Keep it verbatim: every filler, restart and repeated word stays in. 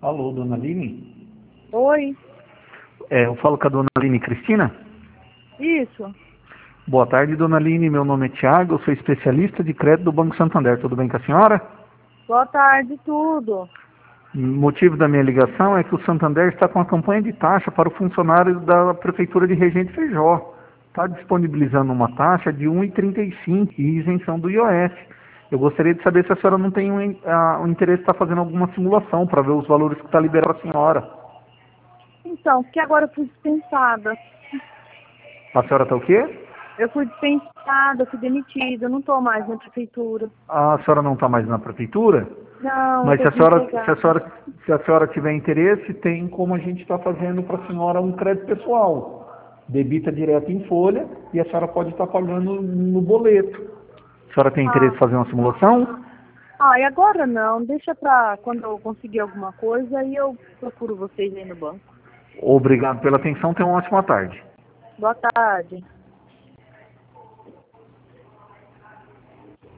Alô, dona Aline? Oi, É, eu falo com a dona Aline Cristina? isso. Boa tarde, dona Aline. Meu nome é Thiago, eu sou especialista de crédito do Banco Santander. Tudo bem com a senhora? Boa tarde, tudo. O motivo da minha ligação é que o Santander está com uma campanha de taxa para o funcionário da Prefeitura de Regente Feijó. Está disponibilizando uma taxa de um vírgula trinta e cinco e isenção do I O S. Eu gostaria de saber se a senhora não tem um, uh, um interesse de estar fazendo alguma simulação para ver os valores que está liberado para a senhora. Então, porque agora eu fui dispensada. A senhora está o quê? Eu fui dispensada, fui demitida, eu não estou mais na prefeitura. A senhora não está mais na prefeitura? Não, Mas eu se a, estou senhora, se, a desempregada. senhora, se a senhora tiver interesse, tem como a gente está fazendo para a senhora um crédito pessoal. Debita direto em folha e a senhora pode estar pagando no boleto. A senhora tem interesse Ah, em fazer uma simulação? ah, e agora não, deixa pra quando eu conseguir alguma coisa e eu procuro vocês aí no banco. Obrigado pela atenção, tenha uma ótima tarde. Boa tarde.